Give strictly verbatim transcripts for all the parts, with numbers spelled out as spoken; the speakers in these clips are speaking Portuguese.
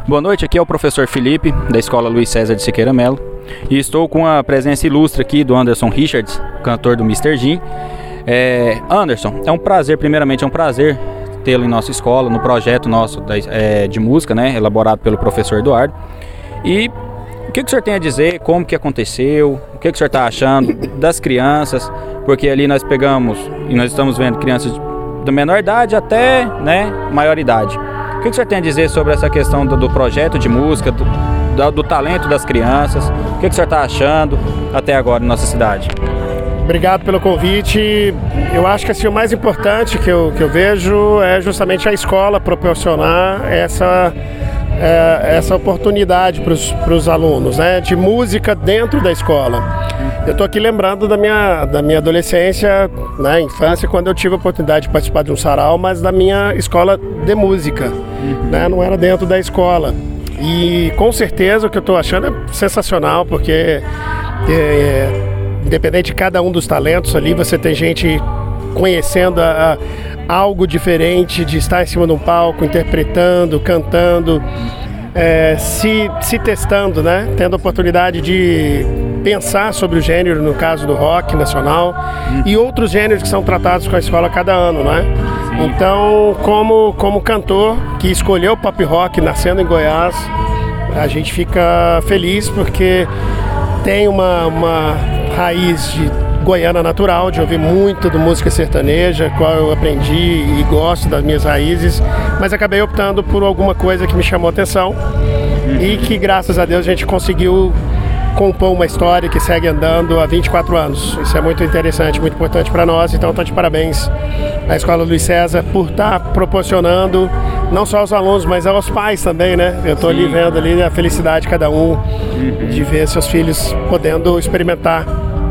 Boa noite, aqui é o professor Felipe, da Escola Luiz César de Siqueira Melo, e estou com a presença ilustre aqui do Anderson Richards, cantor do mister Jim. É, Anderson, é um prazer, primeiramente é um prazer tê-lo em nossa escola, no projeto nosso da, é, de música, né, elaborado pelo professor Eduardo. E o que, que o senhor tem a dizer, como que aconteceu, o que, que o senhor está achando das crianças, porque ali nós pegamos e nós estamos vendo crianças da menor idade até, né, maior idade. O que, que o senhor tem a dizer sobre essa questão do, do projeto de música, do, do, do talento das crianças, o que, que o senhor está achando até agora em nossa cidade? Obrigado pelo convite. Eu acho que assim, o mais importante que eu, que eu vejo é justamente a escola proporcionar essa, é, essa oportunidade para os alunos, né, de música dentro da escola. Eu estou aqui lembrando da minha, da minha adolescência, né, infância, quando eu tive a oportunidade de participar de um sarau, mas da minha escola de música, uhum. né, não era dentro da escola. E com certeza o que eu estou achando é sensacional, porque é, independente de cada um dos talentos ali, você tem gente conhecendo a, a, algo diferente, de estar em cima de um palco, interpretando, cantando, é, se, se testando, né? Tendo a oportunidade de pensar sobre o gênero, no caso do rock nacional, hum. e outros gêneros que são tratados com a escola cada ano, né? Sim. Então, como, como cantor que escolheu o pop rock nascendo em Goiás, a gente fica feliz porque tem uma, uma raiz de goiana natural, de ouvir muito de música sertaneja, qual eu aprendi e gosto das minhas raízes, mas acabei optando por alguma coisa que me chamou a atenção uhum. e que, graças a Deus, a gente conseguiu compor uma história que segue andando há vinte e quatro anos. Isso é muito interessante, muito importante para nós, então estou de parabéns à Escola Luiz César por estar proporcionando não só aos alunos, mas aos pais também, né? Eu estou ali vendo ali a felicidade de cada um, uhum. de ver seus filhos podendo experimentar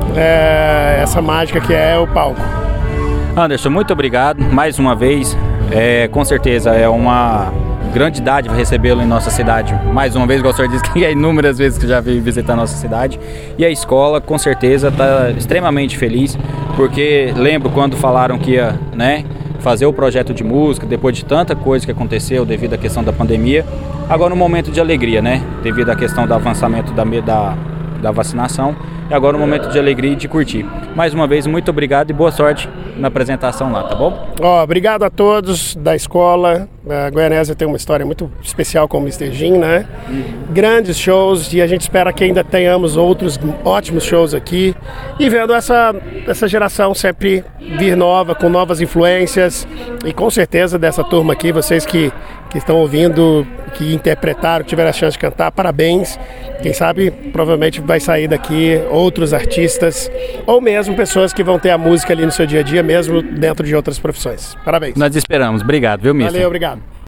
é, essa mágica que é o palco. Anderson, muito obrigado mais uma vez. É, com certeza é uma grande dádiva recebê-lo em nossa cidade. Mais uma vez, igual o senhor disse que é inúmeras vezes que já veio visitar a nossa cidade. E a escola, com certeza, está extremamente feliz, porque lembro quando falaram que ia, né, fazer o projeto de música, depois de tanta coisa que aconteceu devido à questão da pandemia. Agora um momento de alegria, né, devido à questão do avançamento da, da, da vacinação. E agora um momento de alegria e de curtir. Mais uma vez, muito obrigado e boa sorte na apresentação lá, tá bom? Oh, obrigado a todos da escola. A Goianésia tem uma história muito especial com o mister Jim, né? Uhum. Grandes shows, e a gente espera que ainda tenhamos outros ótimos shows aqui. E vendo essa, essa geração sempre vir nova, com novas influências. E com certeza dessa turma aqui, vocês que, que estão ouvindo, que interpretaram, que tiveram a chance de cantar, parabéns. Quem sabe, provavelmente vai sair daqui outros artistas, ou mesmo pessoas que vão ter a música ali no seu dia a dia, mesmo dentro de outras profissões. Parabéns. Nós esperamos. Obrigado, viu, mister? Valeu, obrigado.